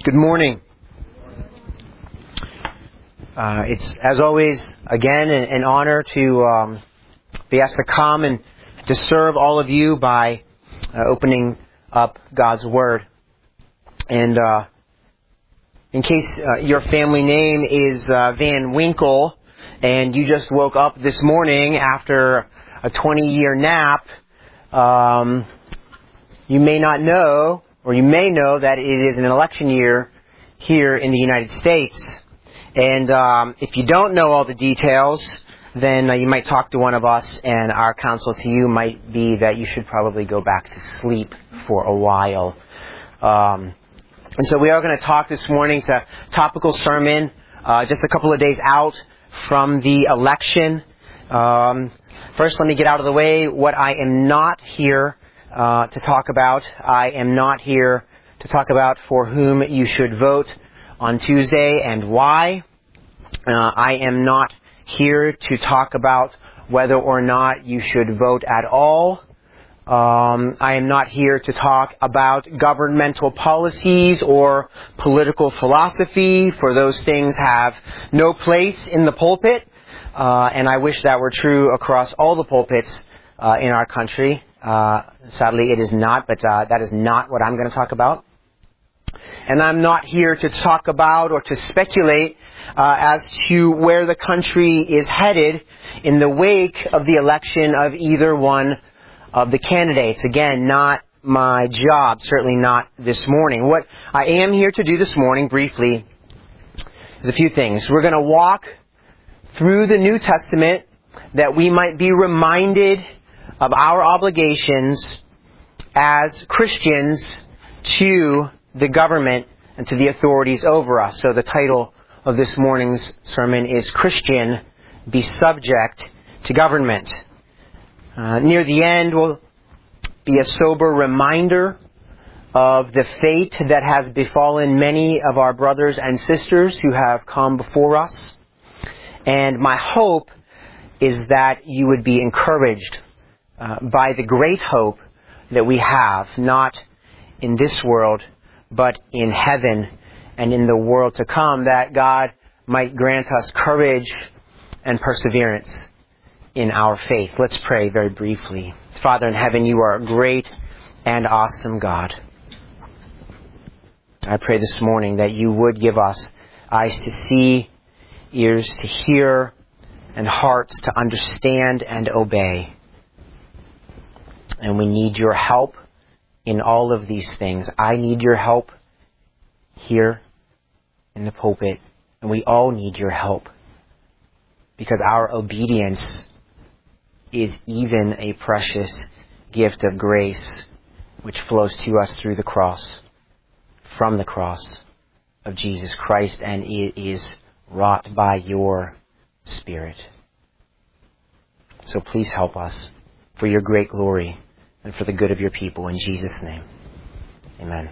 Good morning. It's, as always, again, an honor to be asked to come and to serve all of you by opening up God's Word. And in case your family name is Van Winkle, and you just woke up this morning after a 20-year nap, you may not know, or you may know that it is an election year here in the United States. And if you don't know all the details, then you might talk to one of us, and our counsel to you might be that you should probably go back to sleep for a while. And so we are going to talk this morning. It's a topical sermon, just a couple of days out from the election. First, let me get out of the way what I am not here to talk about. I am not here to talk about for whom you should vote on Tuesday and why. I am not here to talk about whether or not you should vote at all. I am not here to talk about governmental policies or political philosophy, for those things have no place in the pulpit. And I wish that were true across all the pulpits in our country. Sadly, it is not, but that is not what I'm going to talk about. And I'm not here to talk about or to speculate as to where the country is headed in the wake of the election of either one of the candidates. Again, not my job, certainly not this morning. What I am here to do this morning, briefly, is a few things. We're going to walk through the New Testament that we might be reminded of our obligations as Christians to the government and to the authorities over us. So the title of this morning's sermon is Christian, Be Subject to Government. Near the end will be a sober reminder of the fate that has befallen many of our brothers and sisters who have come before us. And my hope is that you would be encouraged by the great hope that we have, not in this world, but in heaven and in the world to come, that God might grant us courage and perseverance in our faith. Let's pray very briefly. Father in heaven, you are a great and awesome God. I pray this morning that you would give us eyes to see, ears to hear, and hearts to understand and obey. And we need your help in all of these things. I need your help here in the pulpit, and we all need your help, because our obedience is even a precious gift of grace which flows to us through the cross, from the cross of Jesus Christ, and it is wrought by your Spirit. So please help us for your great glory and for the good of your people. In Jesus' name, amen.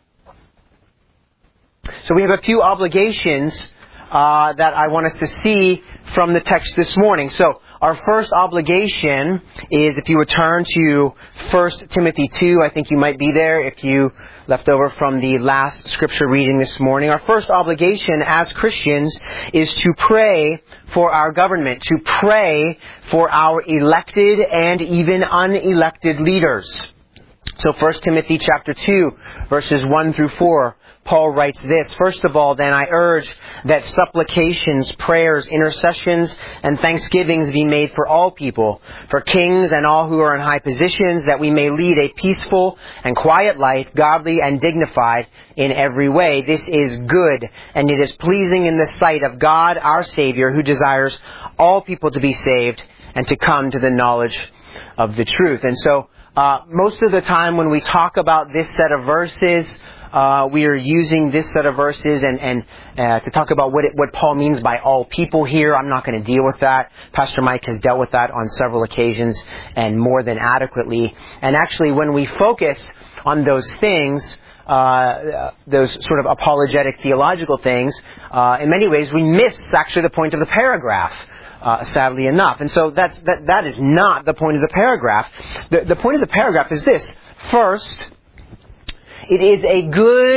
So we have a few obligations that I want us to see from the text this morning. So our first obligation is, if you would turn to 1 Timothy 2, I think you might be there if you left over from the last scripture reading this morning. Our first obligation as Christians is to pray for our government, to pray for our elected and even unelected leaders. So 1 Timothy chapter 2, verses 1 through 4, Paul writes this: First of all, then, I urge that supplications, prayers, intercessions, and thanksgivings be made for all people, for kings and all who are in high positions, that we may lead a peaceful and quiet life, godly and dignified in every way. This is good, and it is pleasing in the sight of God, our Savior, who desires all people to be saved and to come to the knowledge of the truth. And so, most of the time when we talk about this set of verses, we are using this set of verses and to talk about what Paul means by all people here. I'm not going to deal with that. Pastor Mike has dealt with that on several occasions and more than adequately. And actually, when we focus on those things, those sort of apologetic theological things, in many ways we miss actually the point of the paragraph. Sadly enough. And so that is not the point of the paragraph. The point of the paragraph is this: first, it is a good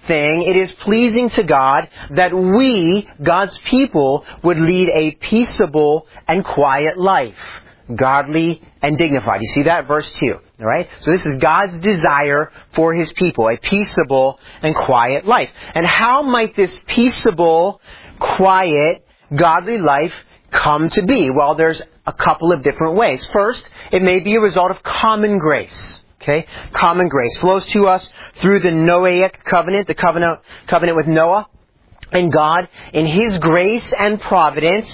thing, it is pleasing to God that we, God's people, would lead a peaceable and quiet life, godly and dignified. You see that? Verse 2. All right? So this is God's desire for His people, a peaceable and quiet life. And how might this peaceable, quiet, godly life come to be? Well, there's a couple of different ways. First, it may be a result of common grace. Okay? Common grace flows to us through the Noahic covenant, the covenant with Noah and God. In His grace and providence,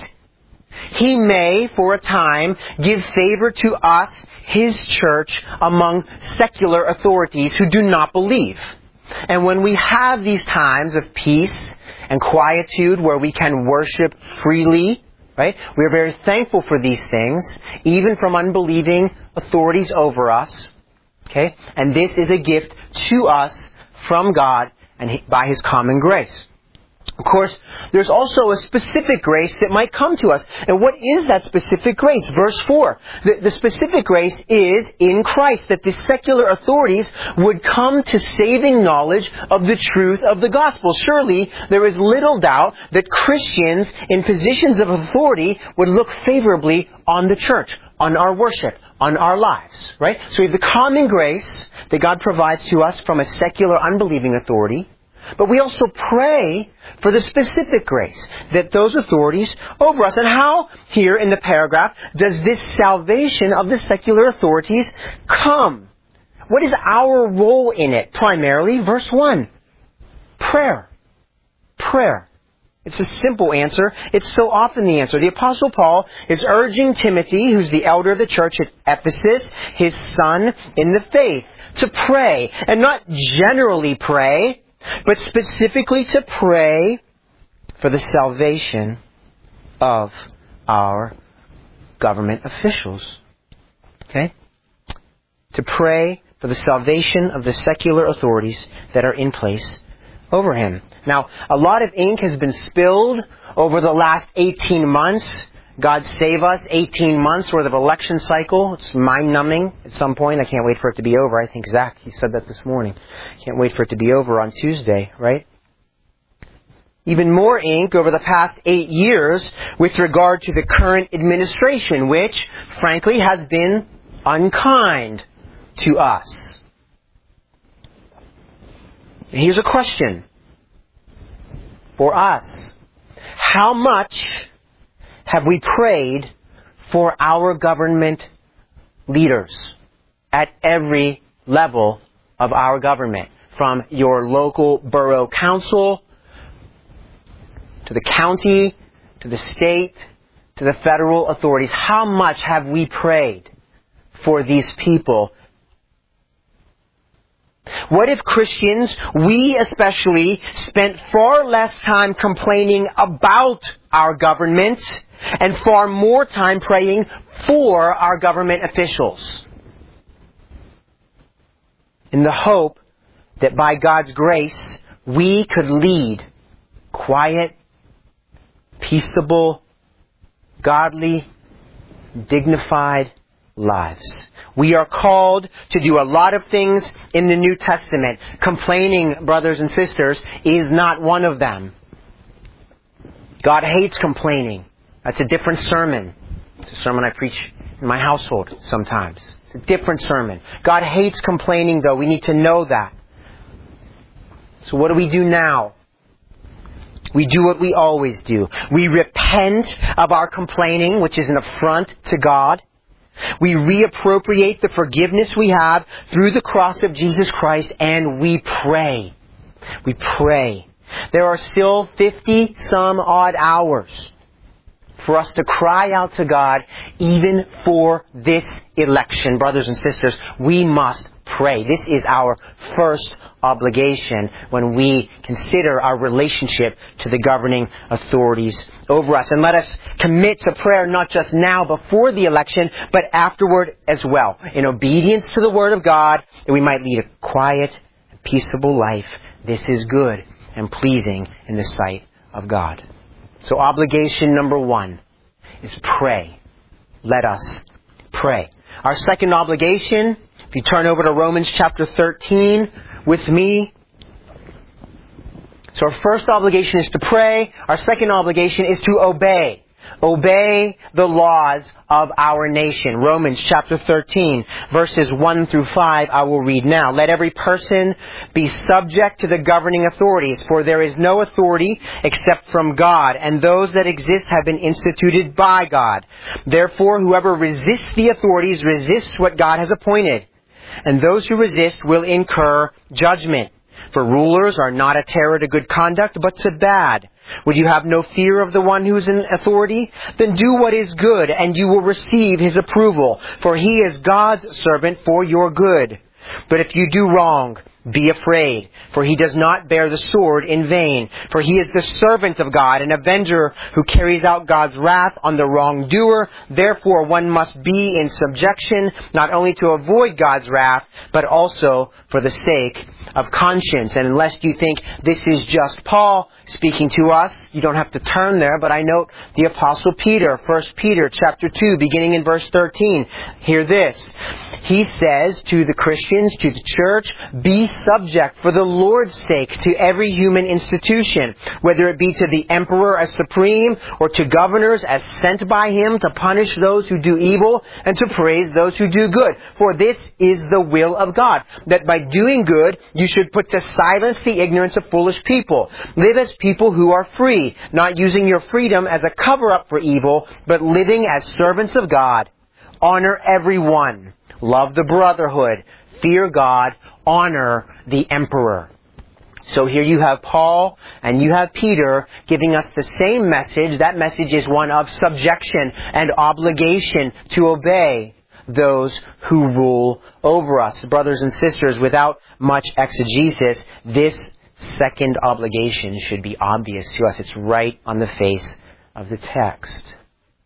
He may, for a time, give favor to us, His church, among secular authorities who do not believe. And when we have these times of peace and quietude where we can worship freely, right? We are very thankful for these things, even from unbelieving authorities over us. Okay? And this is a gift to us from God and by His common grace. Of course, there's also a specific grace that might come to us. And what is that specific grace? Verse 4. The specific grace is in Christ, that the secular authorities would come to saving knowledge of the truth of the gospel. Surely, there is little doubt that Christians in positions of authority would look favorably on the church, on our worship, on our lives, right? So we have the common grace that God provides to us from a secular unbelieving authority. But we also pray for the specific grace that those authorities over us. And how, here in the paragraph, does this salvation of the secular authorities come? What is our role in it? Primarily, verse 1. Prayer. Prayer. It's a simple answer. It's so often the answer. The Apostle Paul is urging Timothy, who's the elder of the church at Ephesus, his son in the faith, to pray. And not generally pray, but specifically to pray for the salvation of our government officials. Okay? To pray for the salvation of the secular authorities that are in place over him. Now, a lot of ink has been spilled over the last 18 months. God save us, 18 months worth of election cycle. It's mind-numbing at some point. I can't wait for it to be over. I think Zach, he said that this morning. Can't wait for it to be over on Tuesday, right? Even more ink over the past 8 years with regard to the current administration, which, frankly, has been unkind to us. Here's a question for us. How much have we prayed for our government leaders at every level of our government? From your local borough council, to the county, to the state, to the federal authorities. How much have we prayed for these people? What if Christians, we especially, spent far less time complaining about our government and far more time praying for our government officials? In the hope that by God's grace, we could lead quiet, peaceable, godly, dignified lives. We are called to do a lot of things in the New Testament. Complaining, brothers and sisters, is not one of them. God hates complaining. That's a different sermon. It's a sermon I preach in my household sometimes. It's a different sermon. God hates complaining, though. We need to know that. So what do we do now? We do what we always do. We repent of our complaining, which is an affront to God. We reappropriate the forgiveness we have through the cross of Jesus Christ, and we pray. We pray. There are still 50-some odd hours for us to cry out to God, even for this election. Brothers and sisters, we must pray. This is our first obligation when we consider our relationship to the governing authorities over us. And let us commit to prayer not just now before the election, but afterward as well, in obedience to the Word of God, that we might lead a quiet and peaceable life. This is good and pleasing in the sight of God. So obligation number 1 is pray. Let us pray. Our second obligation, if you turn over to Romans chapter 13 with me, So our first obligation is to pray. Our second obligation is to obey. Obey the laws of our nation. Romans chapter 13, verses 1 through 5, I will read now. Let every person be subject to the governing authorities, for there is no authority except from God, and those that exist have been instituted by God. Therefore, whoever resists the authorities resists what God has appointed, and those who resist will incur judgment. For rulers are not a terror to good conduct, but to bad. Would you have no fear of the one who is in authority? Then do what is good, and you will receive his approval, for he is God's servant for your good. But if you do wrong, be afraid, for he does not bear the sword in vain. For he is the servant of God, an avenger who carries out God's wrath on the wrongdoer. Therefore, one must be in subjection, not only to avoid God's wrath, but also for the sake of conscience. And unless you think this is just Paul speaking to us, you don't have to turn there, but I note the Apostle Peter, 1 Peter chapter 2, beginning in verse 13. Hear this. He says to the Christians, to the church, be subject for the Lord's sake to every human institution, whether it be to the emperor as supreme or to governors as sent by him to punish those who do evil and to praise those who do good. For this is the will of God, that by doing good you should put to silence the ignorance of foolish people. Live as people who are free, not using your freedom as a cover-up for evil, but living as servants of God. Honor everyone. Love the brotherhood. Fear God. Honor the emperor. So here you have Paul and you have Peter giving us the same message. That message is one of subjection and obligation to obey those who rule over us. Brothers and sisters, without much exegesis, this second obligation should be obvious to us. It's right on the face of the text.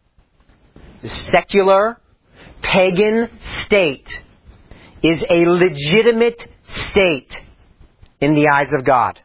The secular, pagan state is a legitimate state in the eyes of God.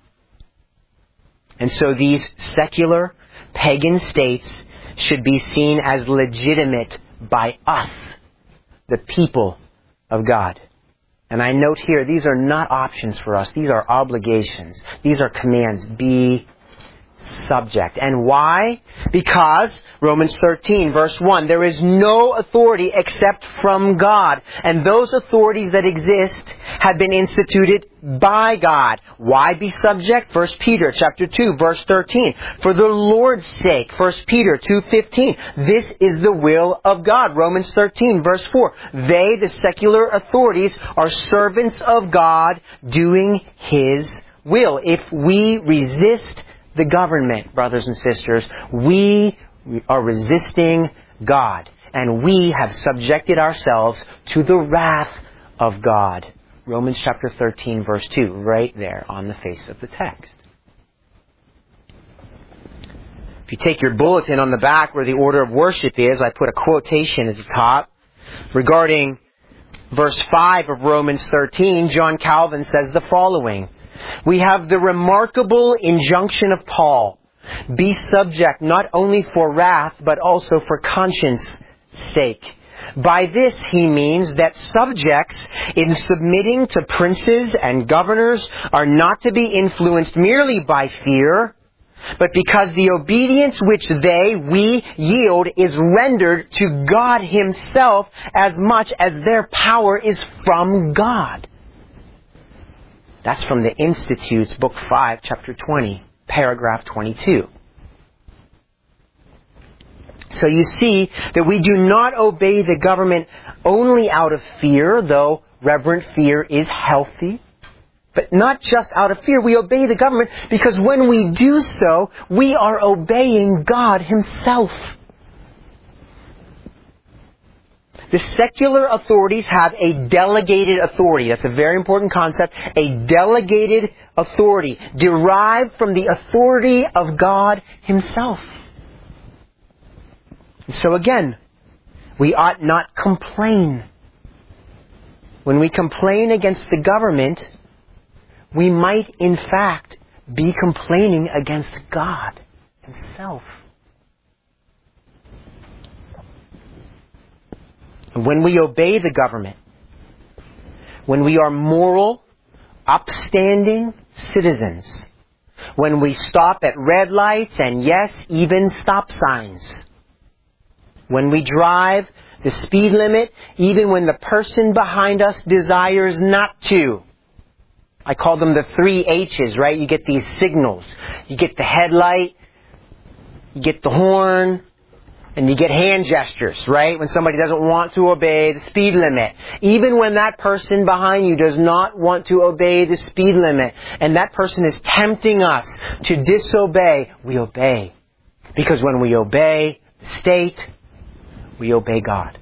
And so these secular, pagan states should be seen as legitimate by us, the people of God. And I note here, these are not options for us. These are obligations. These are commands. Be subject. And why? Because, Romans 13, verse 1, there is no authority except from God. And those authorities that exist have been instituted by God. Why be subject? 1 Peter chapter 2, verse 13. For the Lord's sake, 1 Peter 2:15. This is the will of God. Romans 13, verse 4. They, the secular authorities, are servants of God doing His will. If we resist the government, brothers and sisters, we are resisting God. And we have subjected ourselves to the wrath of God. Romans chapter 13, verse 2, right there on the face of the text. If you take your bulletin on the back where the order of worship is, I put a quotation at the top. Regarding verse 5 of Romans 13, John Calvin says the following. We have the remarkable injunction of Paul. Be subject not only for wrath, but also for conscience sake. By this he means that subjects in submitting to princes and governors are not to be influenced merely by fear, but because the obedience which we yield is rendered to God Himself as much as their power is from God. That's from the Institutes, Book 5, Chapter 20, paragraph 22. So you see that we do not obey the government only out of fear, though reverent fear is healthy. But not just out of fear. We obey the government because when we do so, we are obeying God Himself. The secular authorities have a delegated authority. That's a very important concept. A delegated authority derived from the authority of God Himself. So again, we ought not complain. When we complain against the government, we might in fact be complaining against God Himself. When we obey the government, when we are moral, upstanding citizens, when we stop at red lights and, yes, even stop signs. When we drive the speed limit, even when the person behind us desires not to. I call them the 3 H's, right? You get these signals. You get the headlight, you get the horn, and you get hand gestures, right? When somebody doesn't want to obey the speed limit. Even when that person behind you does not want to obey the speed limit, and that person is tempting us to disobey, we obey. Because when we obey the state, we obey God.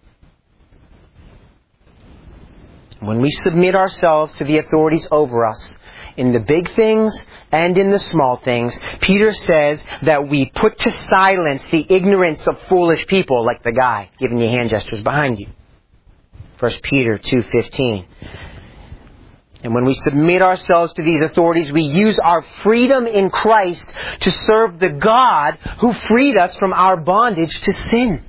When we submit ourselves to the authorities over us, in the big things and in the small things, Peter says that we put to silence the ignorance of foolish people, like the guy giving you hand gestures behind you. 1 Peter 2:15. And when we submit ourselves to these authorities, we use our freedom in Christ to serve the God who freed us from our bondage to sin.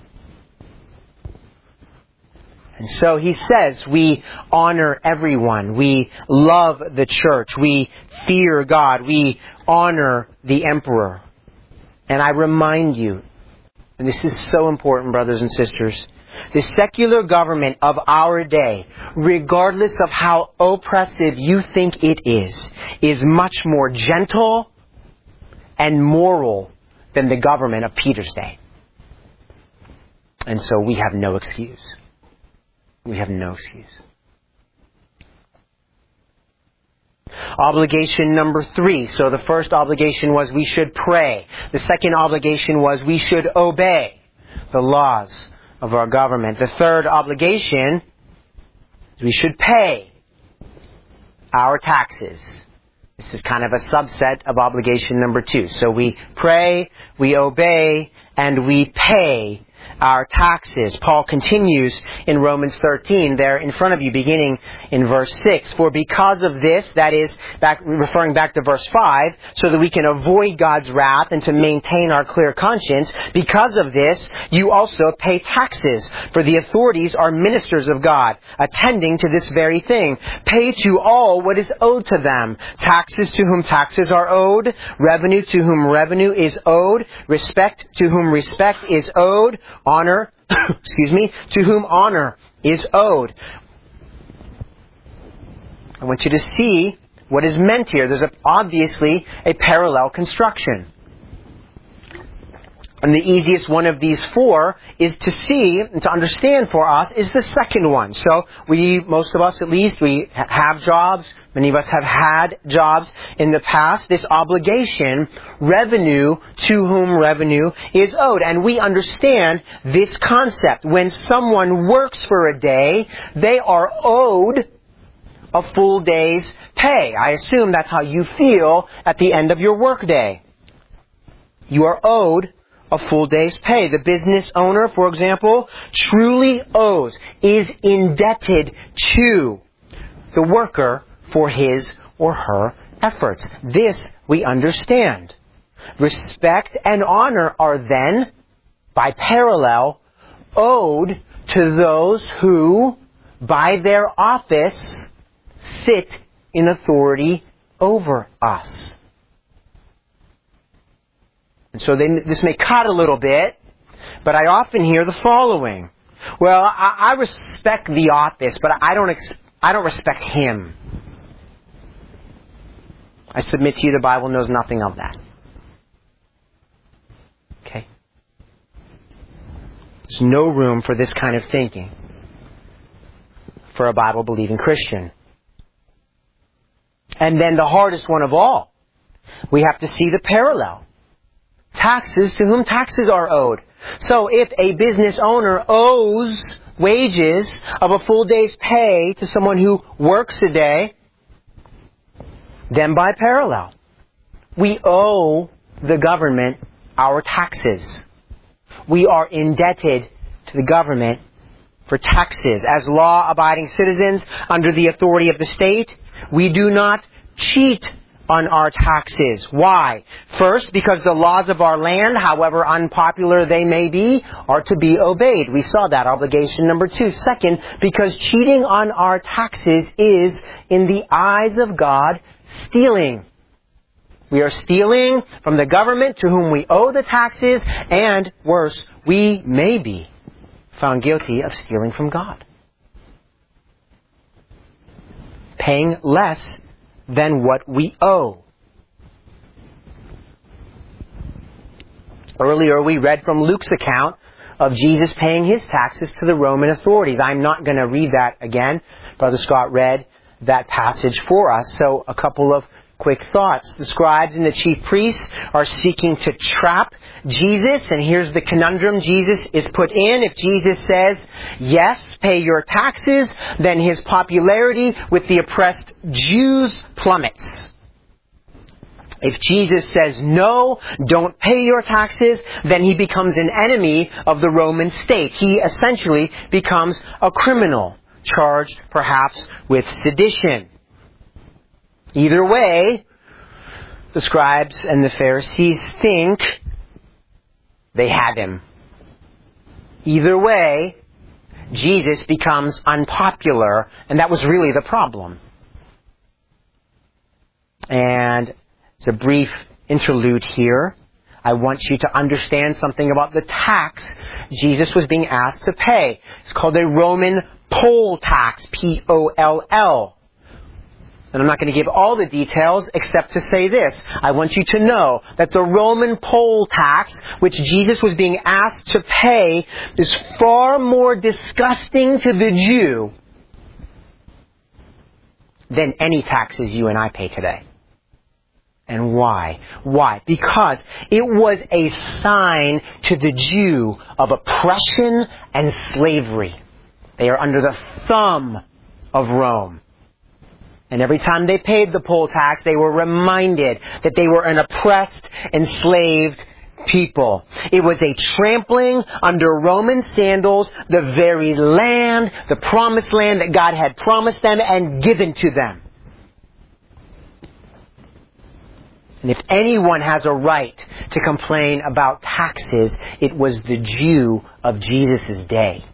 And so he says we honor everyone. We love the church. We fear God. We honor the emperor. And I remind you, and this is so important, brothers and sisters, the secular government of our day, regardless of how oppressive you think it is much more gentle and moral than the government of Peter's day. And so we have no excuse. We have no excuse. Obligation number 3. So the first obligation was we should pray. The second obligation was we should obey the laws of our government. The third obligation is we should pay our taxes. This is kind of a subset of obligation number 2. So we pray, we obey, and we pay our taxes. Paul continues in Romans 13 there in front of you, beginning in verse 6. For because of this, that is, referring back to verse 5, so that we can avoid God's wrath and to maintain our clear conscience, because of this, you also pay taxes, for the authorities are ministers of God, attending to this very thing. Pay to all what is owed to them. Taxes to whom taxes are owed, revenue to whom revenue is owed, respect to whom respect is owed, honor, to whom honor is owed. I want you to see what is meant here. There's obviously a parallel construction. And the easiest one of these 4 is to see and to understand for us is the second one. So most of us at least, we have jobs. Many of us have had jobs in the past. This obligation, revenue to whom revenue is owed. And we understand this concept. When someone works for a day, they are owed a full day's pay. I assume that's how you feel at the end of your workday. You are owed a full day's pay. The business owner, for example, truly owes, is indebted to the worker for his or her efforts. This we understand. Respect and honor are then, by parallel, owed to those who, by their office, sit in authority over us. And so this may cut a little bit, but I often hear the following. Well, I respect the office, but I don't respect him. I submit to you the Bible knows nothing of that. Okay? There's no room for this kind of thinking for a Bible-believing Christian. And then the hardest one of all, we have to see the parallel. Taxes to whom taxes are owed. So if a business owner owes wages of a full day's pay to someone who works a day, then by parallel, we owe the government our taxes. We are indebted to the government for taxes. As law-abiding citizens under the authority of the state, we do not cheat on our taxes. Why? First, because the laws of our land, however unpopular they may be, are to be obeyed. We saw that, obligation number 2. Second, because cheating on our taxes is, in the eyes of God, stealing. We are stealing from the government to whom we owe the taxes, and worse, we may be found guilty of stealing from God. Paying less than what we owe. Earlier we read from Luke's account of Jesus paying his taxes to the Roman authorities. I'm not going to read that again. Brother Scott read that passage for us. So a couple of quick thoughts. The scribes and the chief priests are seeking to trap Jesus, and here's the conundrum Jesus is put in. If Jesus says, yes, pay your taxes, then his popularity with the oppressed Jews plummets. If Jesus says, no, don't pay your taxes, then he becomes an enemy of the Roman state. He essentially becomes a criminal, charged perhaps with sedition. Either way, the scribes and the Pharisees think they have him. Either way, Jesus becomes unpopular, and that was really the problem. And as a brief interlude here, I want you to understand something about the tax Jesus was being asked to pay. It's called a Roman poll tax, P-O-L-L. And I'm not going to give all the details except to say this. I want you to know that the Roman poll tax, which Jesus was being asked to pay, is far more disgusting to the Jew than any taxes you and I pay today. And why? Why? Because it was a sign to the Jew of oppression and slavery. They are under the thumb of Rome. And every time they paid the poll tax, they were reminded that they were an oppressed, enslaved people. It was a trampling under Roman sandals, the very land, the promised land that God had promised them and given to them. And if anyone has a right to complain about taxes, it was the Jew of Jesus' day.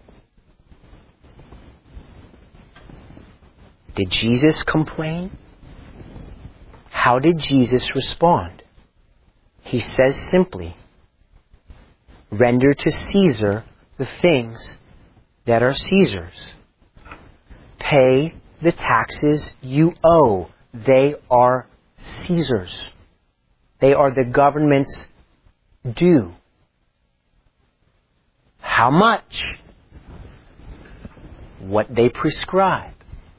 Did Jesus complain? How did Jesus respond? He says simply, render to Caesar the things that are Caesar's. Pay the taxes you owe. They are Caesar's. They are the government's due. How much? What they prescribe.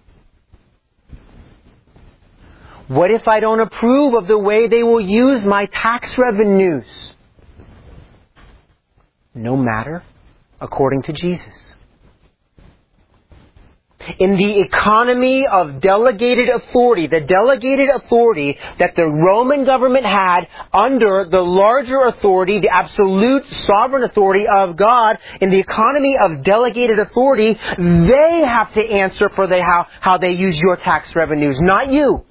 What if I don't approve of the way they will use my tax revenues? No matter, according to Jesus. In the economy of delegated authority, the delegated authority that the Roman government had under the larger authority, the absolute sovereign authority of God, in the economy of delegated authority, they have to answer for how they use your tax revenues, not you.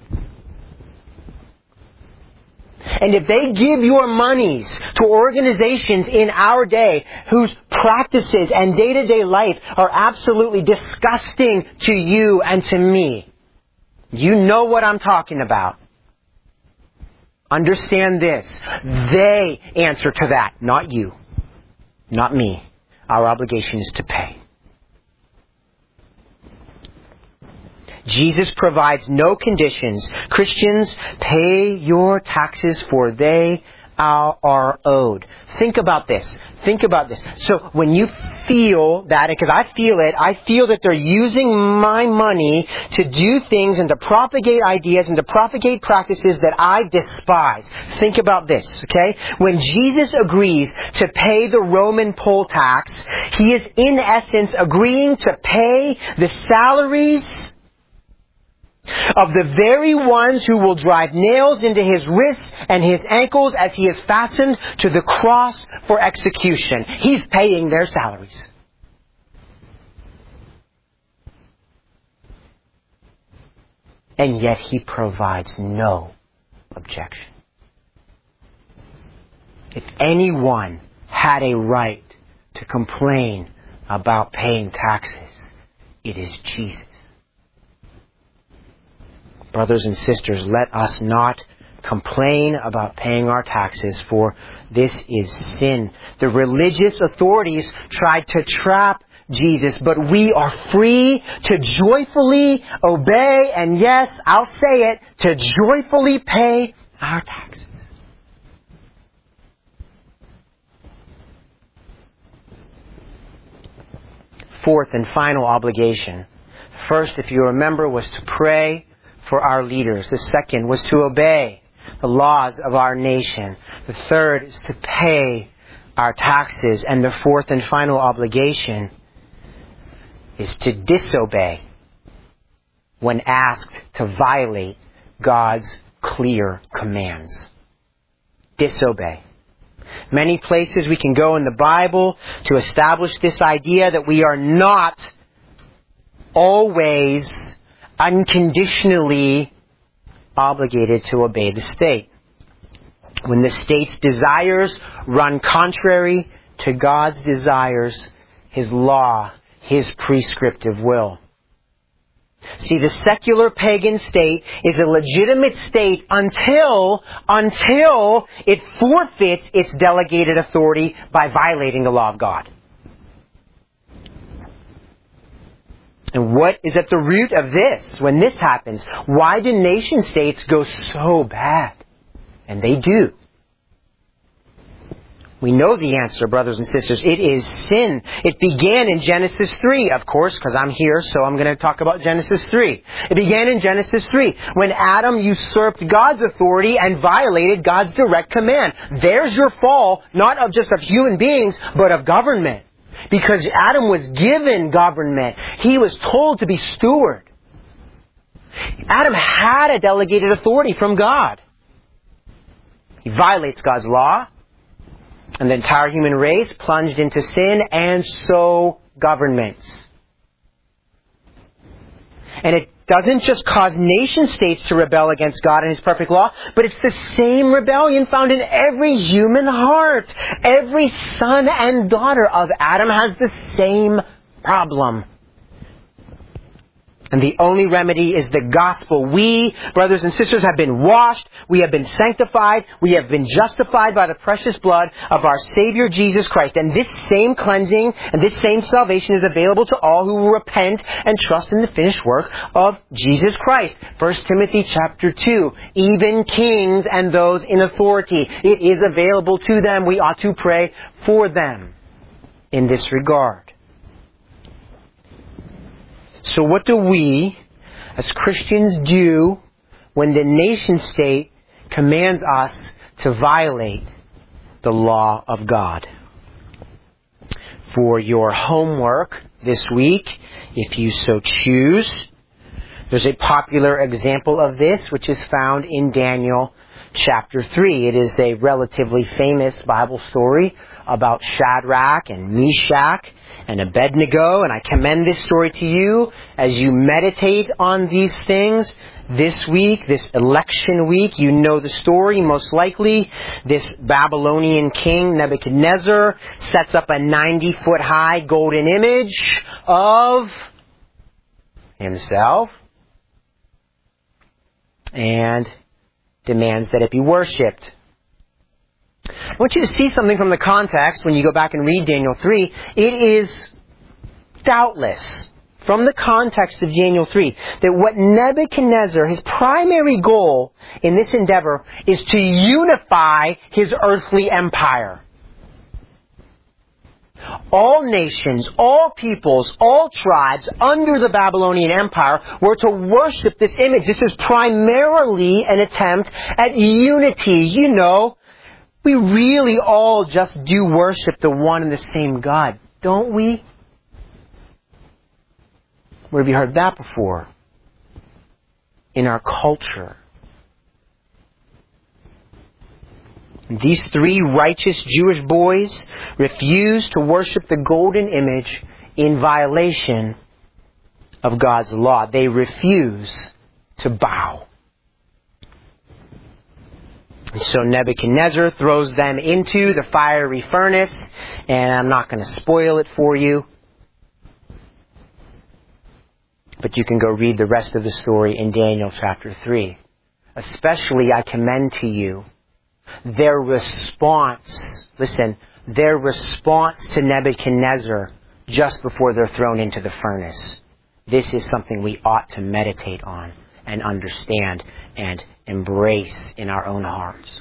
And if they give your monies to organizations in our day whose practices and day-to-day life are absolutely disgusting to you and to me, you know what I'm talking about. Understand this. They answer to that, not you, not me. Our obligation is to pay. Jesus provides no conditions. Christians, pay your taxes for they are owed. Think about this. Think about this. So when you feel that, because I feel that they're using my money to do things and to propagate ideas and to propagate practices that I despise. Think about this, okay? When Jesus agrees to pay the Roman poll tax, he is in essence agreeing to pay the salaries of the very ones who will drive nails into his wrists and his ankles as he is fastened to the cross for execution. He's paying their salaries. And yet he provides no objection. If anyone had a right to complain about paying taxes, it is Jesus. Brothers and sisters, let us not complain about paying our taxes, for this is sin. The religious authorities tried to trap Jesus, but we are free to joyfully obey, and yes, I'll say it, to joyfully pay our taxes. Fourth and final obligation. First, if you remember, was to pray for our leaders. The second was to obey the laws of our nation. The third is to pay our taxes. And the fourth and final obligation is to disobey when asked to violate God's clear commands. Disobey. Many places we can go in the Bible to establish this idea that we are not always unconditionally obligated to obey the state. When the state's desires run contrary to God's desires, His law, His prescriptive will. See, the secular pagan state is a legitimate state until it forfeits its delegated authority by violating the law of God. And what is at the root of this when this happens? Why do nation states go so bad? And they do. We know the answer, brothers and sisters. It is sin. It began in Genesis 3, of course, because I'm here, so I'm going to talk about Genesis 3. It began in Genesis 3, when Adam usurped God's authority and violated God's direct command. There's your fall, not of just of human beings, but of government. Because Adam was given government. He was told to be steward. Adam had a delegated authority from God. He violates God's law. And the entire human race plunged into sin, and so governments. And it doesn't just cause nation states to rebel against God and His perfect law, but it's the same rebellion found in every human heart. Every son and daughter of Adam has the same problem. And the only remedy is the gospel. We, brothers and sisters, have been washed. We have been sanctified. We have been justified by the precious blood of our Savior Jesus Christ. And this same cleansing and this same salvation is available to all who will repent and trust in the finished work of Jesus Christ. 1 Timothy chapter 2. Even kings and those in authority. It is available to them. We ought to pray for them in this regard. So what do we, as Christians, do when the nation state commands us to violate the law of God? For your homework this week, if you so choose, there's a popular example of this which is found in Daniel chapter 3. It is a relatively famous Bible story about Shadrach and Meshach and Abednego, and I commend this story to you as you meditate on these things this week, this election week. You know the story, most likely. This Babylonian king, Nebuchadnezzar, sets up a 90-foot high golden image of himself and demands that it be worshipped. I want you to see something from the context when you go back and read Daniel 3. It is doubtless, from the context of Daniel 3, that what Nebuchadnezzar, his primary goal in this endeavor, is to unify his earthly empire. All nations, all peoples, all tribes under the Babylonian Empire were to worship this image. This is primarily an attempt at unity. You know, we really all just do worship the one and the same God, don't we? Where have you heard that before? In our culture. These three righteous Jewish boys refused to worship the golden image in violation of God's law. They refuse to bow. And so Nebuchadnezzar throws them into the fiery furnace, and I'm not going to spoil it for you. But you can go read the rest of the story in Daniel chapter 3. especially I commend to you their response. Listen, their response to Nebuchadnezzar just before they're thrown into the furnace. This is something we ought to meditate on and understand and embrace in our own hearts.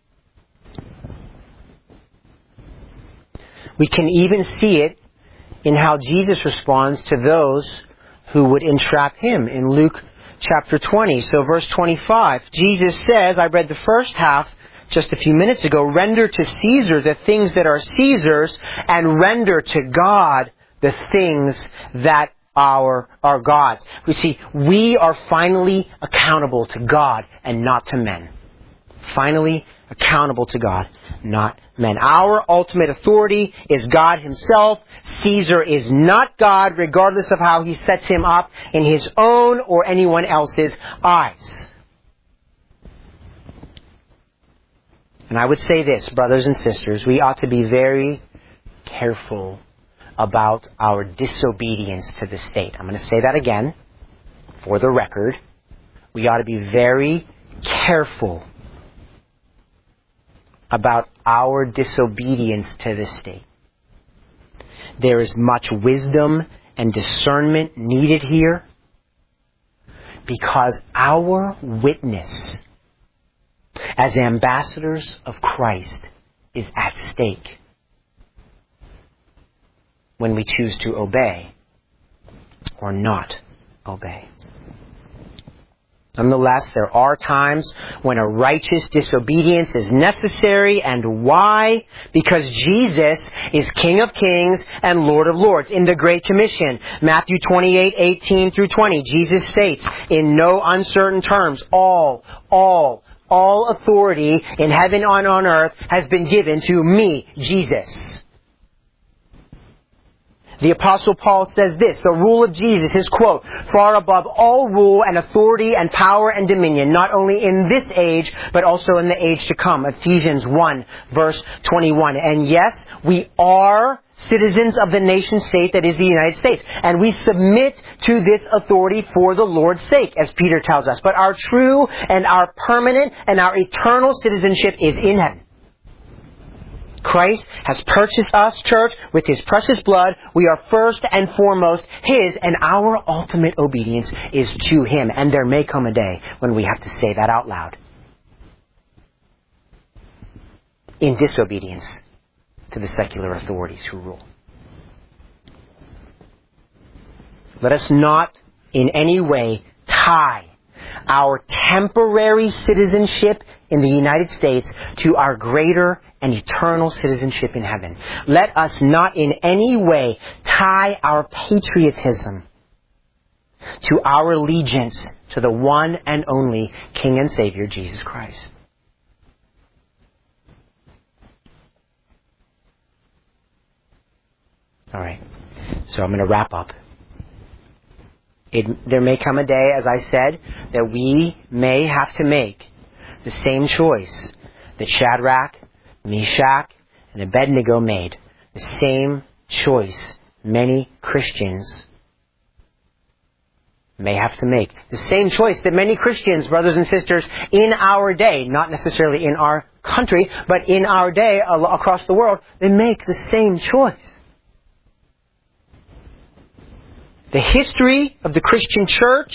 We can even see it in how Jesus responds to those who would entrap him in Luke chapter 20. So verse 25, Jesus says, I read the first half just a few minutes ago, render to Caesar the things that are Caesar's, and render to God the things that are God's. We see, we are finally accountable to God and not to men. Finally accountable to God, not men. Our ultimate authority is God himself. Caesar is not God, regardless of how he sets him up in his own or anyone else's eyes. And I would say this, brothers and sisters, we ought to be very careful about our disobedience to the state. I'm going to say that again for the record. We ought to be very careful about our disobedience to the state. There is much wisdom and discernment needed here because our witness as ambassadors of Christ is at stake when we choose to obey or not obey. Nonetheless, there are times when a righteous disobedience is necessary. And why? Because Jesus is King of Kings and Lord of Lords. In the Great Commission, Matthew 28:18-20, Jesus states, in no uncertain terms, all authority in heaven and on earth has been given to me, Jesus. The Apostle Paul says this, the rule of Jesus is, quote, far above all rule and authority and power and dominion, not only in this age, but also in the age to come. Ephesians 1, verse 21. And yes, we are citizens of the nation state that is the United States. And we submit to this authority for the Lord's sake, as Peter tells us. But our true and our permanent and our eternal citizenship is in heaven. Christ has purchased us, church, with his precious blood. We are first and foremost his, and our ultimate obedience is to him. And there may come a day when we have to say that out loud in disobedience to the secular authorities who rule. Let us not in any way tie our temporary citizenship in the United States to our greater and eternal citizenship in heaven. Let us not in any way tie our patriotism to our allegiance to the one and only King and Savior, Jesus Christ. All right, so I'm going to wrap up. There may come a day, as I said, that we may have to make the same choice that Shadrach, Meshach, and Abednego made. The same choice many Christians may have to make. The same choice that many Christians, brothers and sisters, in our day, not necessarily in our country, but in our day across the world, they make the same choice. The history of the Christian church,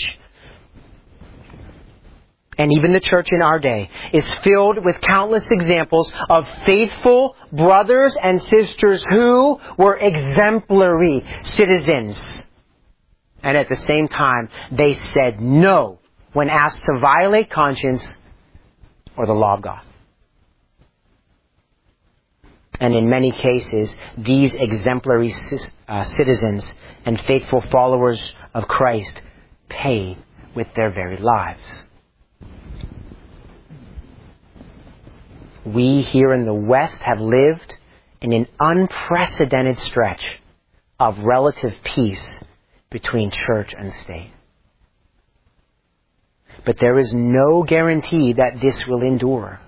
and even the church in our day, is filled with countless examples of faithful brothers and sisters who were exemplary citizens. And at the same time, they said no when asked to violate conscience or the law of God. And in many cases, these exemplary citizens and faithful followers of Christ pay with their very lives. We here in the West have lived in an unprecedented stretch of relative peace between church and state. But there is no guarantee that this will endure.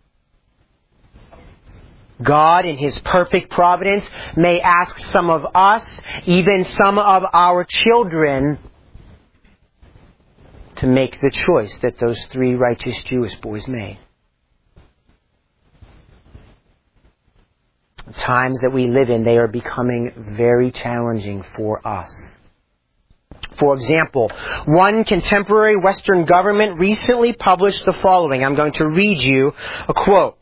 God, in his perfect providence, may ask some of us, even some of our children, to make the choice that those 3 righteous Jewish boys made. The times that we live in, they are becoming very challenging for us. For example, one contemporary Western government recently published the following. I'm going to read you a quote.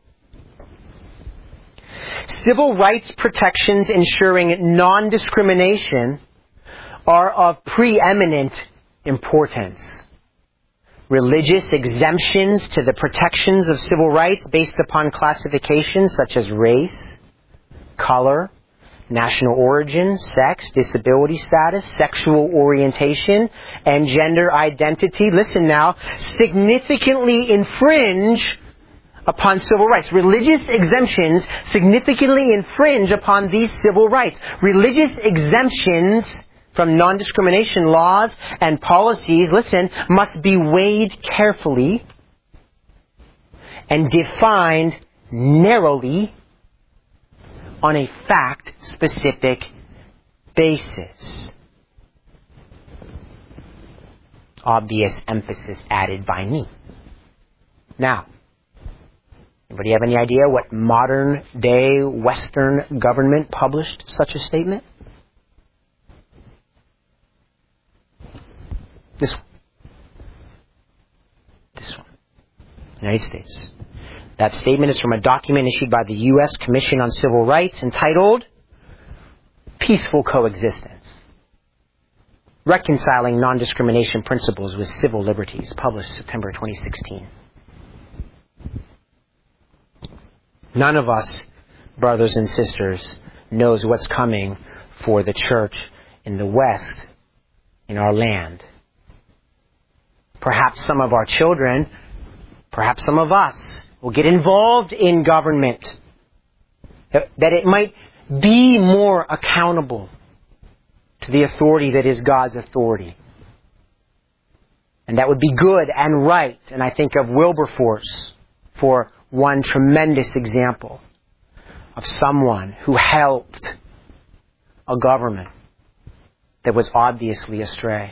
Civil rights protections ensuring non-discrimination are of preeminent importance. Religious exemptions to the protections of civil rights based upon classifications such as race, color, national origin, sex, disability status, sexual orientation, and gender identity, listen now, significantly infringe upon civil rights. Religious exemptions significantly infringe upon these civil rights. Religious exemptions from non-discrimination laws and policies, listen, must be weighed carefully and defined narrowly on a fact-specific basis. Obvious emphasis added by me. Now, anybody have any idea what modern-day Western government published such a statement? This one. United States. That statement is from a document issued by the U.S. Commission on Civil Rights entitled Peaceful Coexistence. Reconciling Non-Discrimination Principles with Civil Liberties, published September 2016. None of us, brothers and sisters, knows what's coming for the church in the West, in our land. Perhaps some of our children, perhaps some of us, will get involved in government. That it might be more accountable to the authority that is God's authority. And that would be good and right. And I think of Wilberforce for one tremendous example of someone who helped a government that was obviously astray.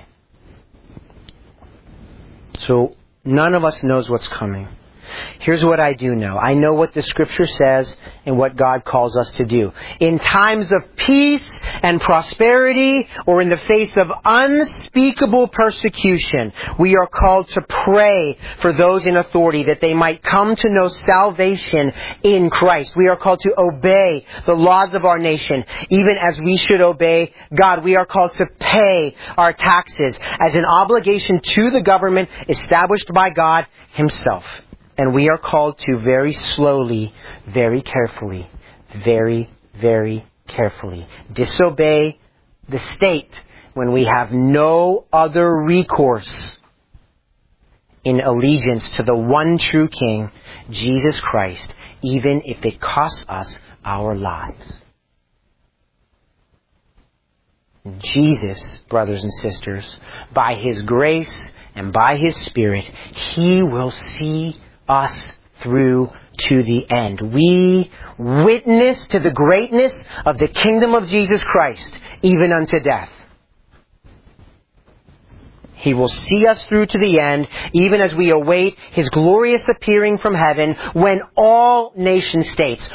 So none of us knows what's coming. Here's what I do know. I know what the Scripture says and what God calls us to do. In times of peace and prosperity, or in the face of unspeakable persecution, we are called to pray for those in authority that they might come to know salvation in Christ. We are called to obey the laws of our nation, even as we should obey God. We are called to pay our taxes as an obligation to the government established by God Himself. And we are called to very slowly, very carefully, very, very carefully disobey the state when we have no other recourse in allegiance to the one true King, Jesus Christ, even if it costs us our lives. Jesus, brothers and sisters, by His grace and by His Spirit, He will see us through to the end. We witness to the greatness of the kingdom of Jesus Christ, even unto death. He will see us through to the end, even as we await His glorious appearing from heaven, when all nation states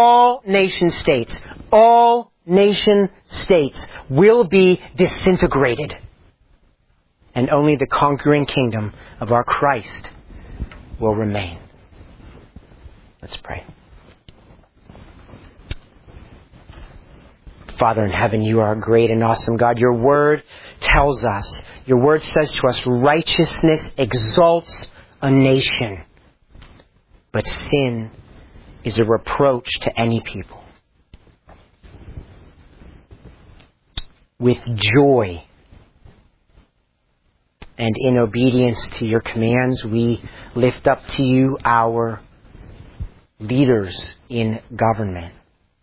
will be disintegrated. And only the conquering kingdom of our Christ will remain. Let's pray. Father in heaven, You are a great and awesome God. Your word tells us, Your word says to us, righteousness exalts a nation, but sin is a reproach to any people. With joy and in obedience to Your commands, we lift up to You our leaders in government.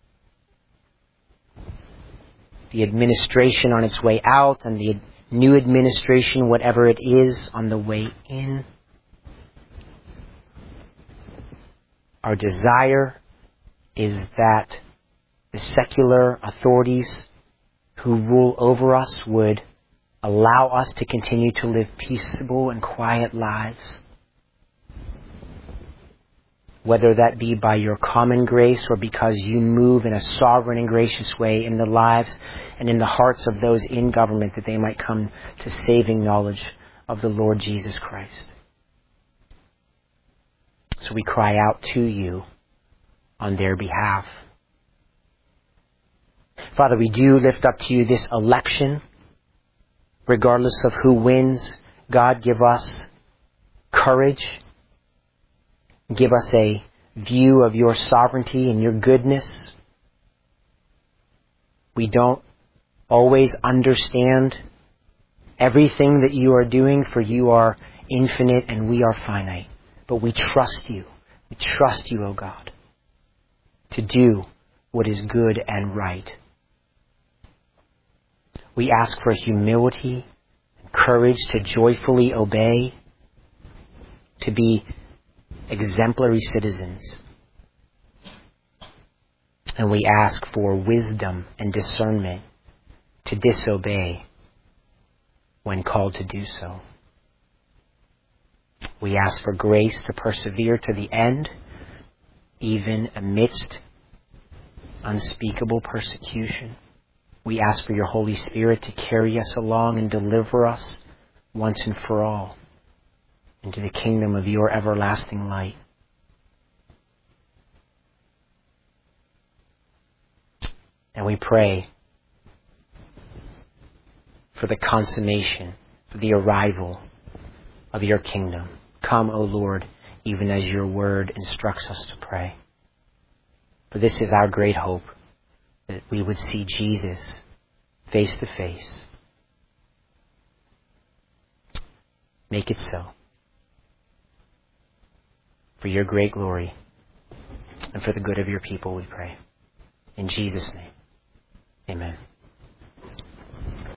The administration on its way out, and the new administration, whatever it is, on the way in. Our desire is that the secular authorities who rule over us would allow us to continue to live peaceable and quiet lives. Whether that be by your common grace or because you move in a sovereign and gracious way in the lives and in the hearts of those in government, that they might come to saving knowledge of the Lord Jesus Christ. So we cry out to you on their behalf. Father, we do lift up to you this election. Regardless of who wins, God, give us courage. Give us a view of your sovereignty and your goodness. We don't always understand everything that you are doing, for you are infinite and we are finite. But we trust you. We trust you, O God, to do what is good and right. We ask for humility and courage to joyfully obey, to be exemplary citizens. And we ask for wisdom and discernment to disobey when called to do so. We ask for grace to persevere to the end, even amidst unspeakable persecution. We ask for your Holy Spirit to carry us along and deliver us once and for all into the kingdom of your everlasting light. And we pray for the consummation, for the arrival of your kingdom. Come, O Lord, even as your word instructs us to pray. For this is our great hope, that we would see Jesus face to face. Make it so. For your great glory and for the good of your people, we pray. In Jesus' name, amen.